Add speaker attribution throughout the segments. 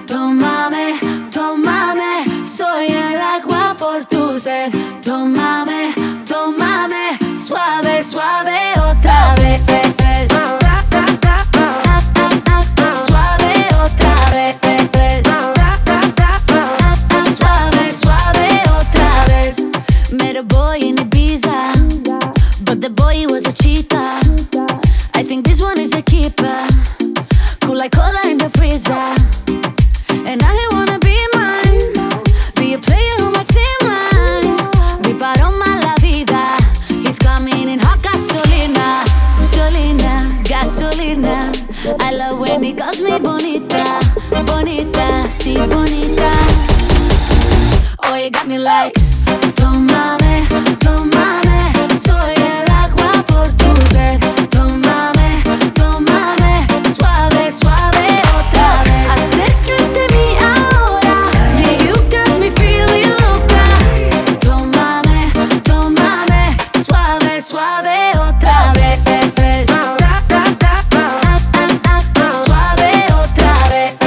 Speaker 1: tómame, tómame, soy el agua por tu sed. Tómame, tómame, suave, suave otra vez. Suave otra vez. Suave, suave otra vez. Met a boy in Ibiza, but the boy was a cheater. I think this one is a keeper, cool like cola in the freezer. And now he wanna be mine, be a player on my team line. Riparoma la vida, he's coming in hot gasolina. Solina, gasolina. I love when he calls me bonita, bonita, sí, bonita. Oh, you got me like, tómame, tómame, soy el agua por tu sed. Tómame, tómame, suave, suave otra vez. Acércate a mí ahora, yeah, you got me feeling loca. Tómame, tómame, suave, suave otra vez. Suave otra vez.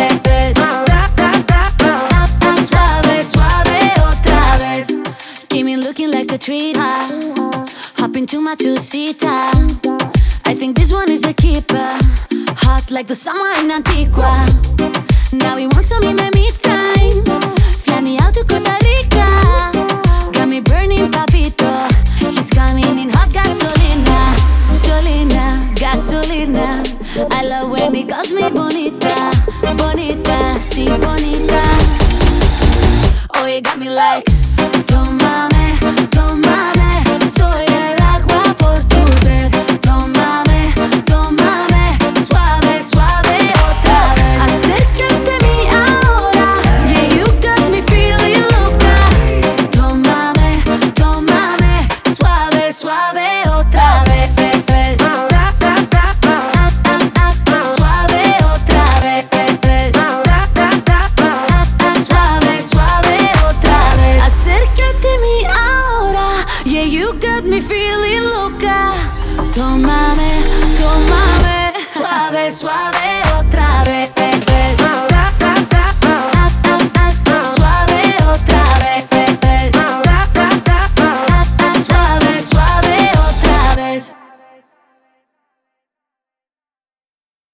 Speaker 1: Suave, suave otra vez. Keep me looking like a treat. Hop into my two-seater. I think this one is a keeper, hot like the summer in Antigua. Now he wants some in the meantime. Fly me out to Costa Rica. Got me burning papito. He's coming in hot gasolina. Solina, gasolina. I love when he calls me bonita, bonita, sí, bonita. Oh, you got me like, tómame, tómame, soy el agua por tu sed. Tómame, tómame, suave, suave otra vez. Acércate a mí ahora, yeah, you got me feeling loca. Tómame, tómame, suave, suave otra vez. Suave otra vez. Suave, suave otra vez. Acércate a mí ahora, yeah, you got me feeling loca. Tómame, tómame, suave, suave otra vez.